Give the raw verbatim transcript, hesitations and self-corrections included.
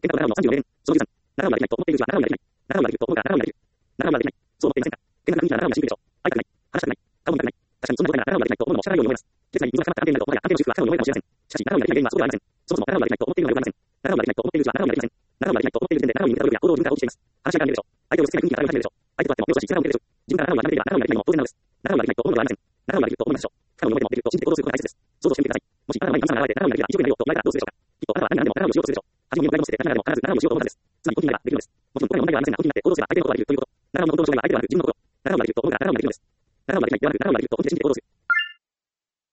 見学ならばのさんじゅうよねん、そのじゅうさん、ならばできないと思っているうちはならばできない。ならばできると思うからならばできる。ならばできない。そう思っていませんか。見学が雰囲気ならばできるでしょう。会いたくない。話したくない。顔も見たくない。確かにそんなことならならばできないと思うのも仕方ないように思います。決済に水が溜まった関係になると、もはや関係の修復は不可能に思えるかもしれません。しかし、ならばできない原因はそこではありません。そもそもならばできないと思っているのではありません。ならばできないと思っているうちはならばできません。ならばできないと思っている時点でならばに向けた努力や行動を自分から落ちています。話し合いが見えるでしょう。相手を押し付けない雰囲気が現れるでしょう。相手とあっても容赦し力を向けるでしょう。自分からならばできないならばできないのも当然なのです。ならばできないと思うのではありません。ならばできると思いますでしょう。不可能に思えてもできると信じて行動することが大切です。想像してみてください。もしあなたの前に神様が現れてならばできないが一生懸命やろうと言われたらどうするでしょうか。きっとあなたは何が何でもならばをしようとするでしょう。恥を身を乗せて何が何でも必ずならばをしようと思うはずです。つまり本気になればできるのです。もちろんこれは問題はありませんが、本気になって行動すれば相手のことができるということ。ならばの本当の障害は相手ではなく自分のこと。ならばできると思うのがならばできるのです。ならばできないではなくならばできると本気で信じて行動する。